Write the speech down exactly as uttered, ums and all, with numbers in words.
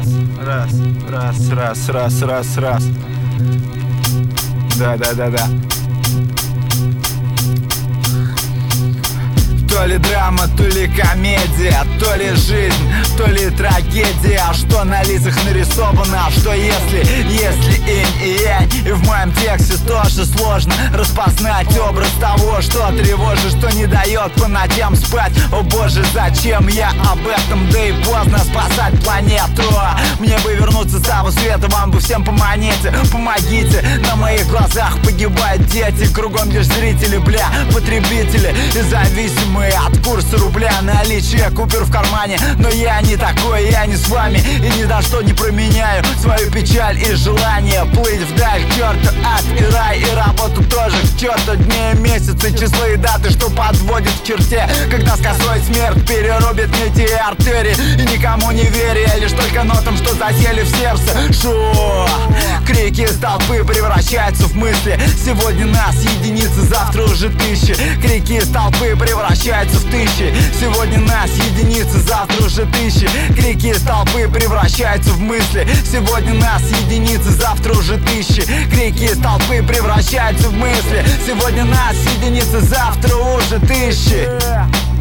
Раз, раз, раз, раз, раз, раз, раз. Да, да, да, да. То ли драма, то ли комедия, то ли жизнь, то ли трагедия. А что на лицах нарисовано, а что если, если инь и янь. И в моем тексте тоже сложно распознать образ того, что тревожит, что не дает по ночам спать. О боже, зачем я об этом, да и поздно спасать планету. Мне бы вернуться с того света, вам бы всем по монете. Помогите, на моих глазах погибают дети. Кругом лишь зрители, бля, потребители и зависимые от курса рубля. Наличие купюр в кармане, но я не такой, я не с вами. И ни за что не променяю свою печаль и желание плыть вдаль к черту ад и рай. И работу тоже к черту, дни и месяцы, числа и даты, что подводит к черте. Когда с косой смерть перерубит нити и артерии. И никому не веря, лишь только нотам, что засели в сердце. Шу, крики из толпы превращаются в мысли. Сегодня нас единицы, завтра уже тысячи. Крики из толпы превращаются в тысячи. Сегодня нас единицы, завтра уже тысячи. Крики из толпы превращаются в мысли. Сегодня нас единицы, завтра уже тысячи. Крики из толпы превращаются в мысли. Сегодня нас единицы, завтра уже тысячи.